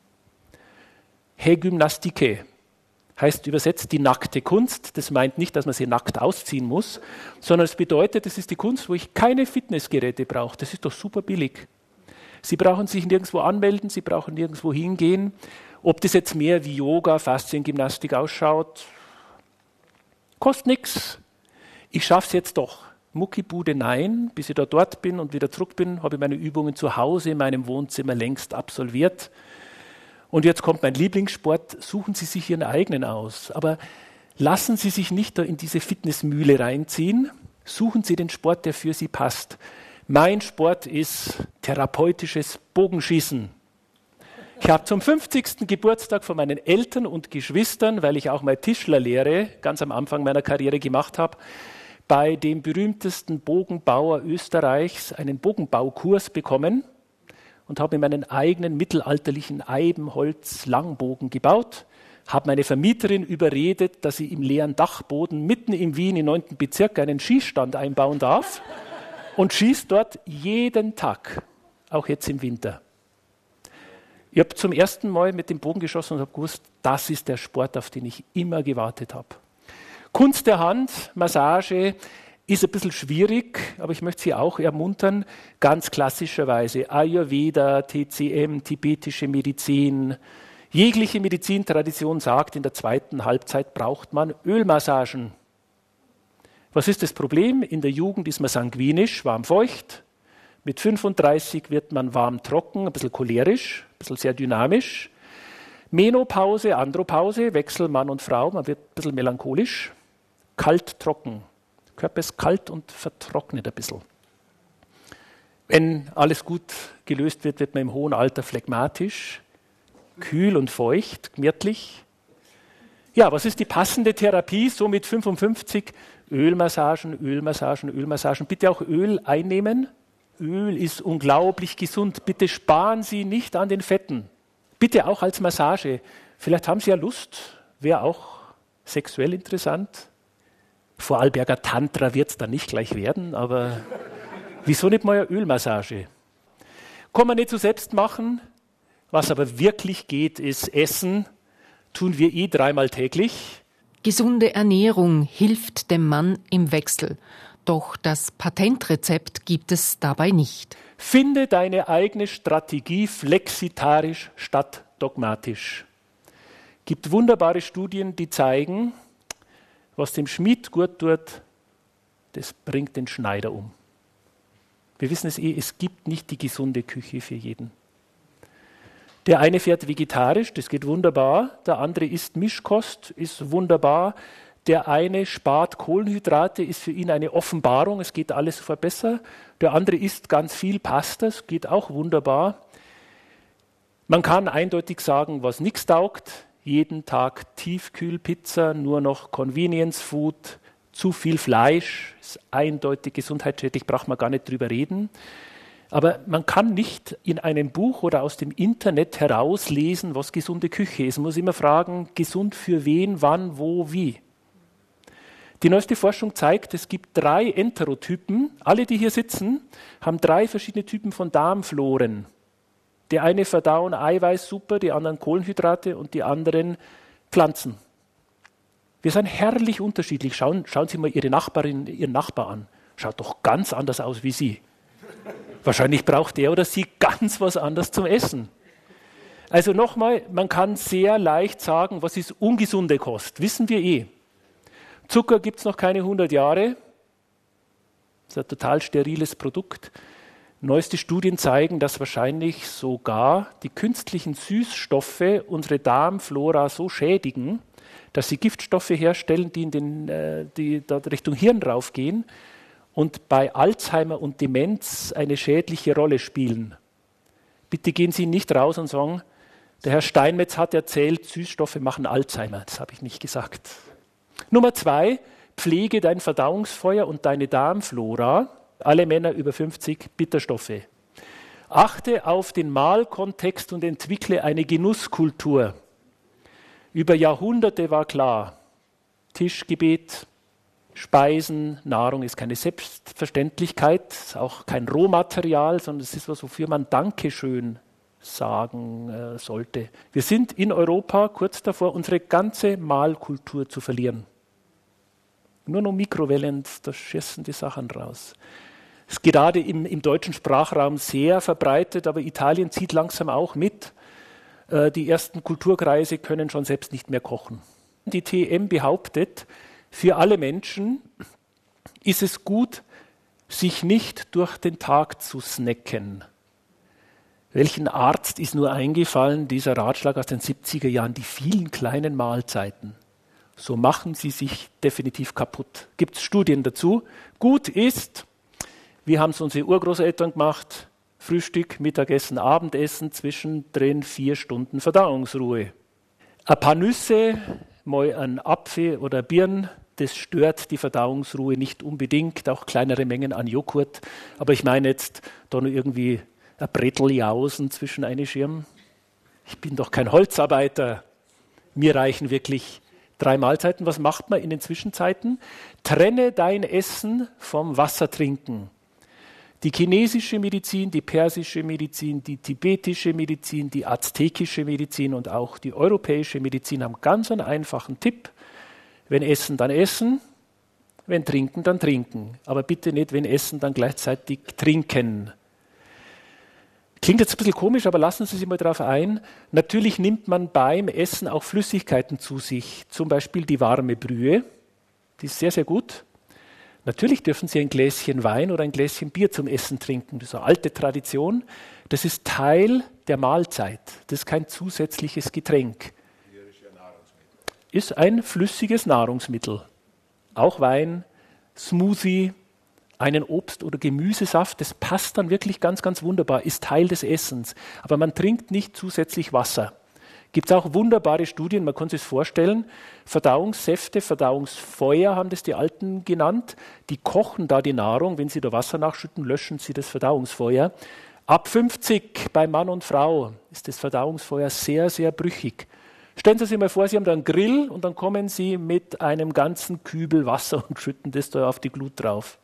Hegymnastike heißt übersetzt die nackte Kunst. Das meint nicht, dass man sie nackt ausziehen muss, sondern es bedeutet, es ist die Kunst, wo ich keine Fitnessgeräte brauche. Das ist doch super billig. Sie brauchen sich nirgendwo anmelden, Sie brauchen nirgendwo hingehen. Ob das jetzt mehr wie Yoga, Fasziengymnastik ausschaut, kostet nichts. Ich schaffe es jetzt doch. Muckibude nein, bis ich dort bin und wieder zurück bin, habe ich meine Übungen zu Hause in meinem Wohnzimmer längst absolviert. Und jetzt kommt mein Lieblingssport, suchen Sie sich Ihren eigenen aus. Aber lassen Sie sich nicht da in diese Fitnessmühle reinziehen, suchen Sie den Sport, der für Sie passt. Mein Sport ist therapeutisches Bogenschießen. Ich habe zum 50. Geburtstag von meinen Eltern und Geschwistern, weil ich auch mal Tischlerlehre ganz am Anfang meiner Karriere gemacht habe, bei dem berühmtesten Bogenbauer Österreichs einen Bogenbaukurs bekommen und habe meinen eigenen mittelalterlichen Eibenholz-Langbogen gebaut, habe meine Vermieterin überredet, dass sie im leeren Dachboden mitten in Wien im 9. Bezirk einen Schießstand einbauen darf und schießt dort jeden Tag, auch jetzt im Winter. Ich habe zum ersten Mal mit dem Bogen geschossen und habe gewusst, das ist der Sport, auf den ich immer gewartet habe. Kunst der Hand, Massage, ist ein bisschen schwierig, aber ich möchte Sie auch ermuntern, ganz klassischerweise Ayurveda, TCM, tibetische Medizin. Jegliche Medizintradition sagt, in der zweiten Halbzeit braucht man Ölmassagen. Was ist das Problem? In der Jugend ist man sanguinisch, warm-feucht. Mit 35 wird man warm-trocken, ein bisschen cholerisch, ein bisschen sehr dynamisch. Menopause, Andropause, Wechsel Mann und Frau, man wird ein bisschen melancholisch. Kalt-trocken. Der Körper ist kalt und vertrocknet ein bisschen. Wenn alles gut gelöst wird, wird man im hohen Alter phlegmatisch, kühl und feucht, gemütlich. Ja, was ist die passende Therapie? So mit 55 Ölmassagen, Ölmassagen, Ölmassagen. Bitte auch Öl einnehmen. Öl ist unglaublich gesund. Bitte sparen Sie nicht an den Fetten. Bitte auch als Massage. Vielleicht haben Sie ja Lust, wäre auch sexuell interessant. Vorarlberger Tantra wird es dann nicht gleich werden, aber wieso nicht mal eine Ölmassage? Kann man nicht so selbst machen. Was aber wirklich geht, ist Essen. Tun wir 3-mal täglich. Gesunde Ernährung hilft dem Mann im Wechsel. Doch das Patentrezept gibt es dabei nicht. Finde deine eigene Strategie flexitarisch statt dogmatisch. Gibt wunderbare Studien, die zeigen, was dem Schmied gut tut, das bringt den Schneider um. Wir wissen es es gibt nicht die gesunde Küche für jeden. Der eine fährt vegetarisch, das geht wunderbar. Der andere isst Mischkost, ist wunderbar. Der eine spart Kohlenhydrate, ist für ihn eine Offenbarung, es geht alles sofort besser. Der andere isst ganz viel Pasta, es geht auch wunderbar. Man kann eindeutig sagen, was nichts taugt. Jeden Tag Tiefkühlpizza, nur noch Convenience Food, zu viel Fleisch, ist eindeutig gesundheitsschädlich, braucht man gar nicht drüber reden. Aber man kann nicht in einem Buch oder aus dem Internet herauslesen, was gesunde Küche ist. Man muss immer fragen, gesund für wen, wann, wo, wie. Die neueste Forschung zeigt, es gibt 3 Enterotypen. Alle, die hier sitzen, haben 3 verschiedene Typen von Darmfloren. Der eine verdauen Eiweiß super, die anderen Kohlenhydrate und die anderen Pflanzen. Wir sind herrlich unterschiedlich. Schauen Sie mal Ihre Nachbarin, Ihren Nachbar an. Schaut doch ganz anders aus wie Sie. Wahrscheinlich braucht der oder sie ganz was anderes zum Essen. Also nochmal, man kann sehr leicht sagen, was ist ungesunde Kost. Wissen wir Zucker gibt es noch keine 100 Jahre. Das ist ein total steriles Produkt. Neueste Studien zeigen, dass wahrscheinlich sogar die künstlichen Süßstoffe unsere Darmflora so schädigen, dass sie Giftstoffe herstellen, die da Richtung Hirn raufgehen und bei Alzheimer und Demenz eine schädliche Rolle spielen. Bitte gehen Sie nicht raus und sagen, der Herr Steinmetz hat erzählt, Süßstoffe machen Alzheimer. Das habe ich nicht gesagt. Nummer 2, pflege dein Verdauungsfeuer und deine Darmflora. Alle Männer über 50, Bitterstoffe. Achte auf den Mahlkontext und entwickle eine Genusskultur. Über Jahrhunderte war klar, Tischgebet, Speisen, Nahrung ist keine Selbstverständlichkeit, ist auch kein Rohmaterial, sondern es ist was, wofür man Dankeschön sagen sollte. Wir sind in Europa kurz davor, unsere ganze Mahlkultur zu verlieren. Nur noch Mikrowellen, da schießen die Sachen raus. Es ist gerade im deutschen Sprachraum sehr verbreitet, aber Italien zieht langsam auch mit. Die ersten Kulturkreise können schon selbst nicht mehr kochen. Die TM behauptet, für alle Menschen ist es gut, sich nicht durch den Tag zu snacken. Welchen Arzt ist nur eingefallen, dieser Ratschlag aus den 70er Jahren, die vielen kleinen Mahlzeiten? So machen sie sich definitiv kaputt. Gibt es Studien dazu? Gut ist, wir haben es unsere Urgroßeltern gemacht, Frühstück, Mittagessen, Abendessen, zwischendrin 4 Stunden Verdauungsruhe. Ein paar Nüsse, mal ein Apfel oder Birn, das stört die Verdauungsruhe nicht unbedingt, auch kleinere Mengen an Joghurt. Aber ich meine jetzt da nur irgendwie ein Breteljausen zwischen eine Schirm. Ich bin doch kein Holzarbeiter. Mir reichen wirklich 3 Mahlzeiten. Was macht man in den Zwischenzeiten? Trenne dein Essen vom Wassertrinken. Die chinesische Medizin, die persische Medizin, die tibetische Medizin, die aztekische Medizin und auch die europäische Medizin haben ganz einen einfachen Tipp. Wenn essen, dann essen. Wenn trinken, dann trinken. Aber bitte nicht, wenn essen, dann gleichzeitig trinken. Klingt jetzt ein bisschen komisch, aber lassen Sie sich mal darauf ein. Natürlich nimmt man beim Essen auch Flüssigkeiten zu sich. Zum Beispiel die warme Brühe. Die ist sehr, sehr gut. Natürlich dürfen Sie ein Gläschen Wein oder ein Gläschen Bier zum Essen trinken. Das ist eine alte Tradition. Das ist Teil der Mahlzeit. Das ist kein zusätzliches Getränk. Ist ein flüssiges Nahrungsmittel. Auch Wein, Smoothie, einen Obst- oder Gemüsesaft, das passt dann wirklich ganz, ganz wunderbar, ist Teil des Essens. Aber man trinkt nicht zusätzlich Wasser. Gibt es auch wunderbare Studien, man kann sich das vorstellen, Verdauungssäfte, Verdauungsfeuer haben das die Alten genannt, die kochen da die Nahrung, wenn sie da Wasser nachschütten, löschen sie das Verdauungsfeuer. Ab 50 bei Mann und Frau ist das Verdauungsfeuer sehr, sehr brüchig. Stellen Sie sich mal vor, Sie haben da einen Grill und dann kommen Sie mit einem ganzen Kübel Wasser und schütten das da auf die Glut drauf.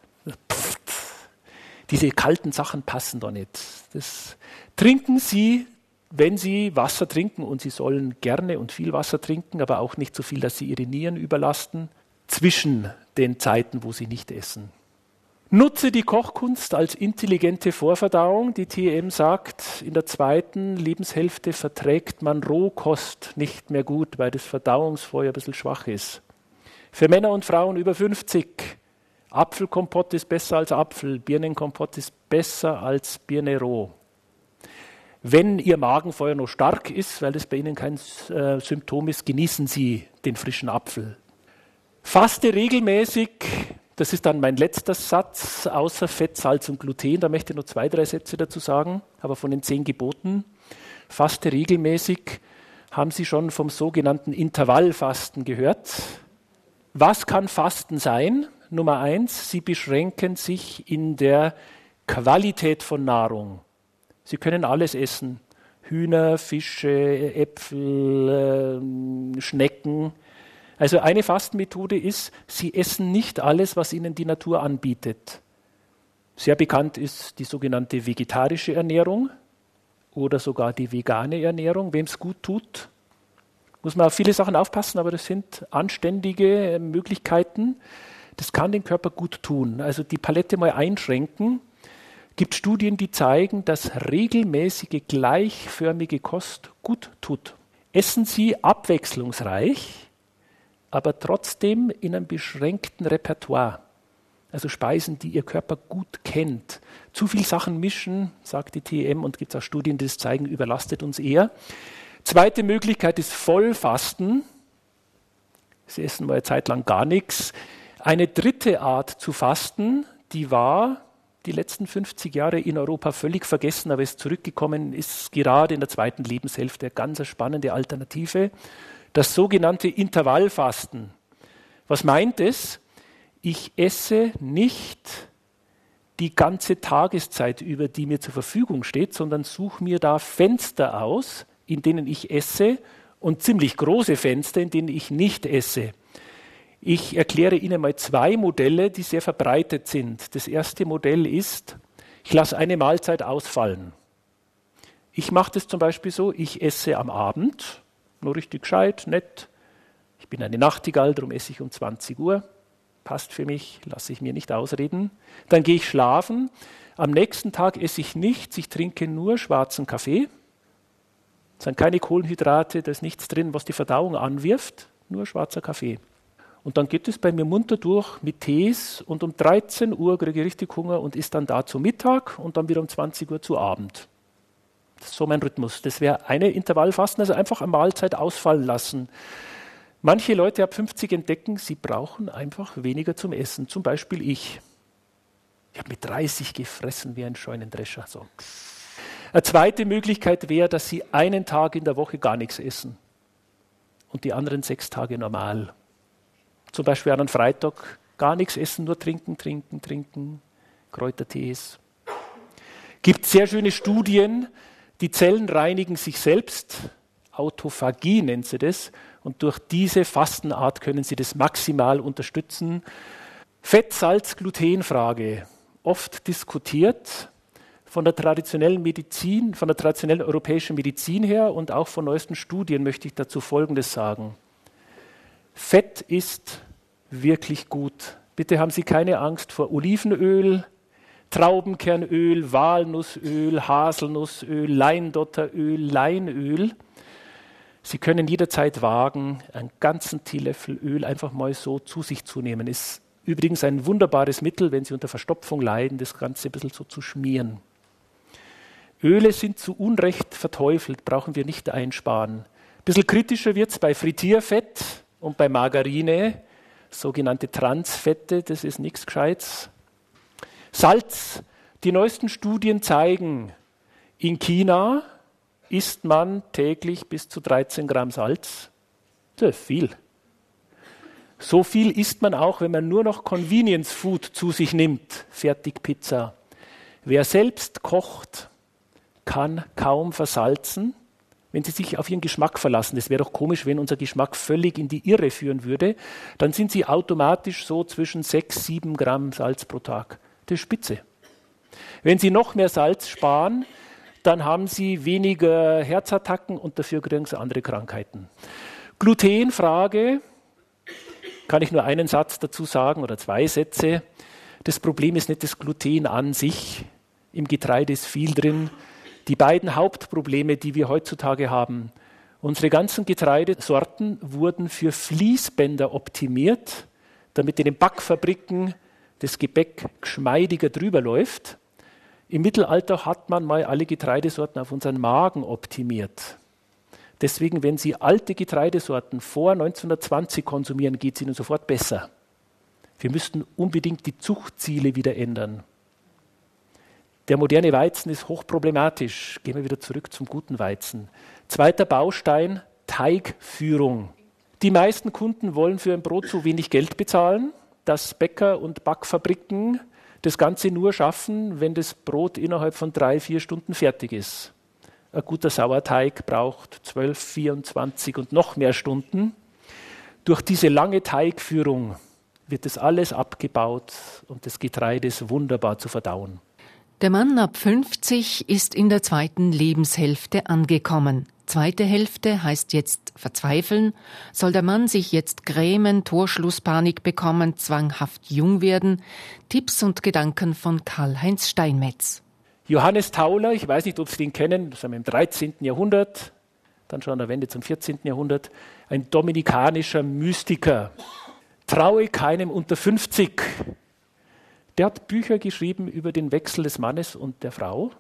Diese kalten Sachen passen da nicht. Das trinken Sie, wenn Sie Wasser trinken, und Sie sollen gerne und viel Wasser trinken, aber auch nicht so viel, dass Sie Ihre Nieren überlasten, zwischen den Zeiten, wo Sie nicht essen. Nutze die Kochkunst als intelligente Vorverdauung. Die TEM sagt, in der zweiten Lebenshälfte verträgt man Rohkost nicht mehr gut, weil das Verdauungsfeuer ein bisschen schwach ist. Für Männer und Frauen über 50, Apfelkompott ist besser als Apfel, Birnenkompott ist besser als Birne roh. Wenn Ihr Magenfeuer noch stark ist, weil das bei Ihnen kein Symptom ist, genießen Sie den frischen Apfel. Faste regelmäßig. Das ist dann mein letzter Satz, außer Fett, Salz und Gluten. Da möchte ich noch 2, 3 Sätze dazu sagen, aber von den 10 Geboten. Faste regelmäßig. Haben Sie schon vom sogenannten Intervallfasten gehört? Was kann Fasten sein? Nummer 1, Sie beschränken sich in der Qualität von Nahrung. Sie können alles essen. Hühner, Fische, Äpfel, Schnecken. Also eine Fastenmethode ist, Sie essen nicht alles, was Ihnen die Natur anbietet. Sehr bekannt ist die sogenannte vegetarische Ernährung oder sogar die vegane Ernährung, wem es gut tut. Muss man auf viele Sachen aufpassen, aber das sind anständige Möglichkeiten. Das kann den Körper gut tun. Also die Palette mal einschränken. Es gibt Studien, die zeigen, dass regelmäßige, gleichförmige Kost gut tut. Essen Sie abwechslungsreich, aber trotzdem in einem beschränkten Repertoire. Also Speisen, die Ihr Körper gut kennt. Zu viel Sachen mischen, sagt die TEM, und gibt es auch Studien, die das zeigen, überlastet uns eher. Zweite Möglichkeit ist Vollfasten. Sie essen mal eine Zeit lang gar nichts. Eine dritte Art zu fasten, die war die letzten 50 Jahre in Europa völlig vergessen, aber ist zurückgekommen, ist gerade in der zweiten Lebenshälfte eine ganz spannende Alternative. Das sogenannte Intervallfasten. Was meint es? Ich esse nicht die ganze Tageszeit über, die mir zur Verfügung steht, sondern suche mir da Fenster aus, in denen ich esse, und ziemlich große Fenster, in denen ich nicht esse. Ich erkläre Ihnen mal 2 Modelle, die sehr verbreitet sind. Das erste Modell ist, ich lasse eine Mahlzeit ausfallen. Ich mache das zum Beispiel so, ich esse am Abend, nur richtig gescheit, nett. Ich bin eine Nachtigall, darum esse ich um 20 Uhr. Passt für mich, lasse ich mir nicht ausreden. Dann gehe ich schlafen. Am nächsten Tag esse ich nichts, ich trinke nur schwarzen Kaffee. Es sind keine Kohlenhydrate, da ist nichts drin, was die Verdauung anwirft, nur schwarzer Kaffee. Und dann geht es bei mir munter durch mit Tees, und um 13 Uhr kriege ich richtig Hunger und esse dann da zu Mittag und dann wieder um 20 Uhr zu Abend. Das ist so mein Rhythmus. Das wäre eine Intervallfasten, also einfach eine Mahlzeit ausfallen lassen. Manche Leute ab 50 entdecken, sie brauchen einfach weniger zum Essen. Zum Beispiel ich. Ich habe mit 30 gefressen wie ein Scheunendrescher. So. Eine zweite Möglichkeit wäre, dass Sie einen Tag in der Woche gar nichts essen und die anderen 6 Tage normal. Zum Beispiel an einem Freitag gar nichts essen, nur trinken, Kräutertees. Gibt sehr schöne Studien, die Zellen reinigen sich selbst, Autophagie nennt sie das, und durch diese Fastenart können Sie das maximal unterstützen. Fett, Salz, Gluten-Frage, oft diskutiert von der traditionellen Medizin, von der traditionellen europäischen Medizin her und auch von neuesten Studien möchte ich dazu Folgendes sagen. Fett ist wirklich gut. Bitte haben Sie keine Angst vor Olivenöl, Traubenkernöl, Walnussöl, Haselnussöl, Leindotteröl, Leinöl. Sie können jederzeit wagen, einen ganzen Teelöffel Öl einfach mal so zu sich zu nehmen. Ist übrigens ein wunderbares Mittel, wenn Sie unter Verstopfung leiden, das Ganze ein bisschen so zu schmieren. Öle sind zu Unrecht verteufelt, brauchen wir nicht einsparen. Ein bisschen kritischer wird es bei Frittierfett und bei Margarine, sogenannte Transfette, das ist nichts Gescheites. Salz. Die neuesten Studien zeigen, in China isst man täglich bis zu 13 Gramm Salz. Das ist viel. So viel isst man auch, wenn man nur noch Convenience Food zu sich nimmt, Fertigpizza. Wer selbst kocht, kann kaum versalzen, wenn Sie sich auf Ihren Geschmack verlassen, das wäre doch komisch, wenn unser Geschmack völlig in die Irre führen würde, dann sind Sie automatisch so zwischen 6, 7 Gramm Salz pro Tag. Das ist spitze. Wenn Sie noch mehr Salz sparen, dann haben Sie weniger Herzattacken und dafür kriegen Sie andere Krankheiten. Glutenfrage, kann ich nur einen Satz dazu sagen oder 2 Sätze. Das Problem ist nicht das Gluten an sich. Im Getreide ist viel drin. Die beiden Hauptprobleme, die wir heutzutage haben, unsere ganzen Getreidesorten wurden für Fließbänder optimiert, damit in den Backfabriken das Gebäck geschmeidiger drüber läuft. Im Mittelalter hat man mal alle Getreidesorten auf unseren Magen optimiert. Deswegen, wenn Sie alte Getreidesorten vor 1920 konsumieren, geht es Ihnen sofort besser. Wir müssten unbedingt die Zuchtziele wieder ändern. Der moderne Weizen ist hochproblematisch. Gehen wir wieder zurück zum guten Weizen. Zweiter Baustein, Teigführung. Die meisten Kunden wollen für ein Brot so wenig Geld bezahlen, dass Bäcker und Backfabriken das Ganze nur schaffen, wenn das Brot innerhalb von 3-4 Stunden fertig ist. Ein guter Sauerteig braucht 12, 24 und noch mehr Stunden. Durch diese lange Teigführung wird das alles abgebaut und das Getreide ist wunderbar zu verdauen. Der Mann ab 50 ist in der zweiten Lebenshälfte angekommen. Zweite Hälfte heißt jetzt verzweifeln. Soll der Mann sich jetzt grämen, Torschlusspanik bekommen, zwanghaft jung werden? Tipps und Gedanken von Karl-Heinz Steinmetz. Johannes Tauler, ich weiß nicht, ob Sie den kennen, das haben wir im 13. Jahrhundert, dann schon an der Wende zum 14. Jahrhundert, ein dominikanischer Mystiker. Traue keinem unter 50. Der hat Bücher geschrieben über den Wechsel des Mannes und der Frau.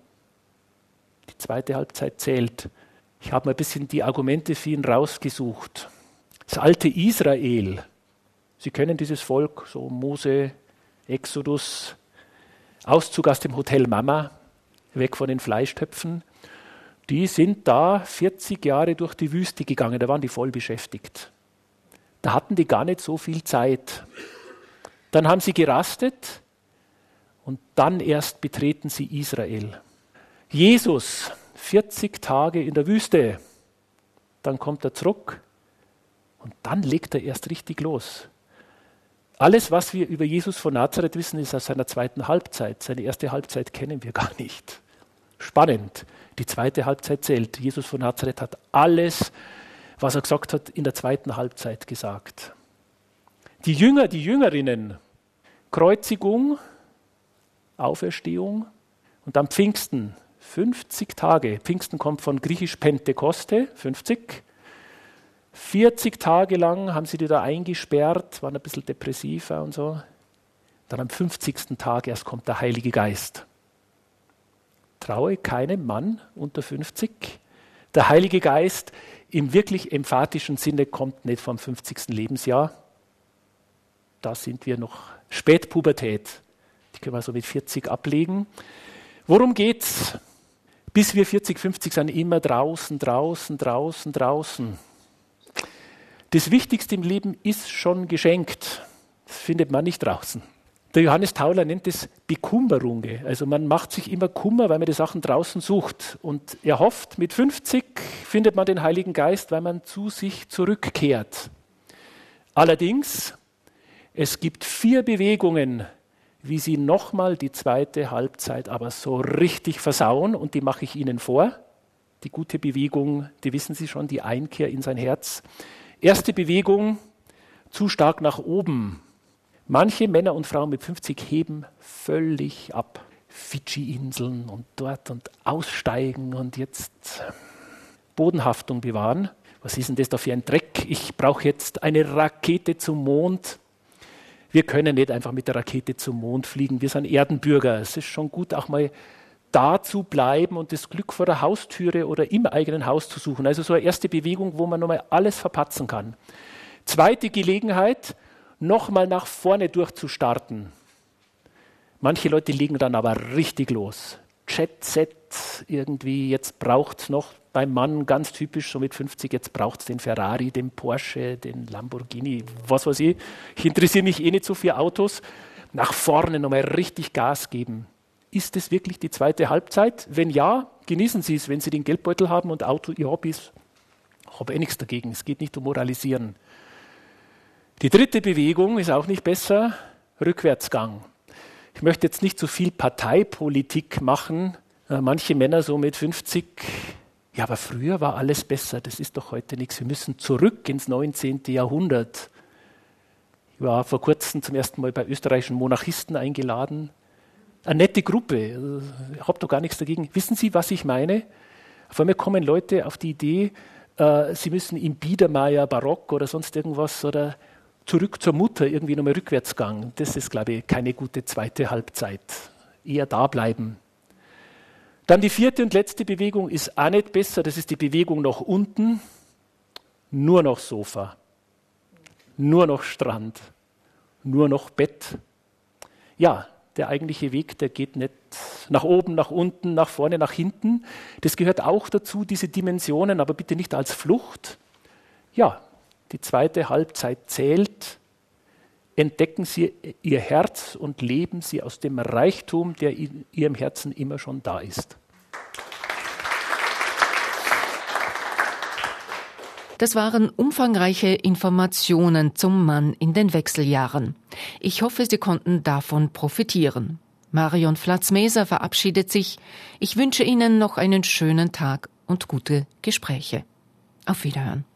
Die zweite Halbzeit zählt. Ich habe mal ein bisschen die Argumente für ihn rausgesucht. Das alte Israel, Sie kennen dieses Volk, so Mose, Exodus, Auszug aus dem Hotel Mama, weg von den Fleischtöpfen. Die sind da 40 Jahre durch die Wüste gegangen, da waren die voll beschäftigt. Da hatten die gar nicht so viel Zeit. Dann haben sie gerastet und dann erst betreten sie Israel. Jesus, 40 Tage in der Wüste, dann kommt er zurück und dann legt er erst richtig los. Alles, was wir über Jesus von Nazareth wissen, ist aus seiner zweiten Halbzeit. Seine erste Halbzeit kennen wir gar nicht. Spannend. Die zweite Halbzeit zählt. Jesus von Nazareth hat alles, was er gesagt hat, in der zweiten Halbzeit gesagt. Die Jünger, die Jüngerinnen, Kreuzigung, Auferstehung und dann Pfingsten, 50 Tage. Pfingsten kommt von griechisch Pentekoste, 50. 40 Tage lang haben sie die da eingesperrt, waren ein bisschen depressiver und so. Dann am 50. Tag erst kommt der Heilige Geist. Traue keinem Mann unter 50. Der Heilige Geist im wirklich emphatischen Sinne kommt nicht vom 50. Lebensjahr. Da sind wir noch Spätpubertät. Die können wir so mit 40 ablegen. Worum geht's? Bis wir 40, 50 sind immer draußen. Das Wichtigste im Leben ist schon geschenkt. Das findet man nicht draußen. Der Johannes Tauler nennt es Bekummerung. Also man macht sich immer Kummer, weil man die Sachen draußen sucht. Und er hofft, mit 50 findet man den Heiligen Geist, weil man zu sich zurückkehrt. Allerdings, es gibt 4 Bewegungen, wie sie nochmal die zweite Halbzeit aber so richtig versauen. Und die mache ich Ihnen vor. Die gute Bewegung, die wissen Sie schon, die Einkehr in sein Herz. Erste Bewegung, zu stark nach oben. Manche Männer und Frauen mit 50 heben völlig ab. Fidschi-Inseln und dort und aussteigen und jetzt Bodenhaftung bewahren. Was ist denn das da für ein Dreck? Ich brauche jetzt eine Rakete zum Mond. Wir können nicht einfach mit der Rakete zum Mond fliegen. Wir sind Erdenbürger. Es ist schon gut, auch mal da zu bleiben und das Glück vor der Haustüre oder im eigenen Haus zu suchen. Also so eine erste Bewegung, wo man nochmal alles verpatzen kann. Zweite Gelegenheit, nochmal nach vorne durchzustarten. Manche Leute legen dann aber richtig los. Jet-Set irgendwie, jetzt braucht es noch beim Mann ganz typisch, so mit 50, jetzt braucht es den Ferrari, den Porsche, den Lamborghini, was weiß ich. Ich interessiere mich nicht so für Autos. Nach vorne nochmal richtig Gas geben. Ist es wirklich die zweite Halbzeit? Wenn ja, genießen Sie es, wenn Sie den Geldbeutel haben und Auto Ihr Hobby ist. Ich habe nichts dagegen, es geht nicht um Moralisieren. Die dritte Bewegung ist auch nicht besser, Rückwärtsgang. Ich möchte jetzt nicht so viel Parteipolitik machen. Manche Männer so mit 50, ja, aber früher war alles besser, das ist doch heute nichts. Wir müssen zurück ins 19. Jahrhundert. Ich war vor kurzem zum ersten Mal bei österreichischen Monarchisten eingeladen. Eine nette Gruppe, ich habe doch gar nichts dagegen. Wissen Sie, was ich meine? Vor mir kommen Leute auf die Idee, sie müssen im Biedermeier Barock oder sonst irgendwas oder zurück zur Mutter, irgendwie nochmal Rückwärtsgang. Das ist, glaube ich, keine gute zweite Halbzeit. Eher da bleiben. Dann die vierte und letzte Bewegung ist auch nicht besser. Das ist die Bewegung nach unten. Nur noch Sofa. Nur noch Strand. Nur noch Bett. Ja, der eigentliche Weg, der geht nicht nach oben, nach unten, nach vorne, nach hinten. Das gehört auch dazu, diese Dimensionen, aber bitte nicht als Flucht. Ja, die zweite Halbzeit zählt. Entdecken Sie Ihr Herz und leben Sie aus dem Reichtum, der in Ihrem Herzen immer schon da ist. Das waren umfangreiche Informationen zum Mann in den Wechseljahren. Ich hoffe, Sie konnten davon profitieren. Marion Flatz-Meser verabschiedet sich. Ich wünsche Ihnen noch einen schönen Tag und gute Gespräche. Auf Wiederhören.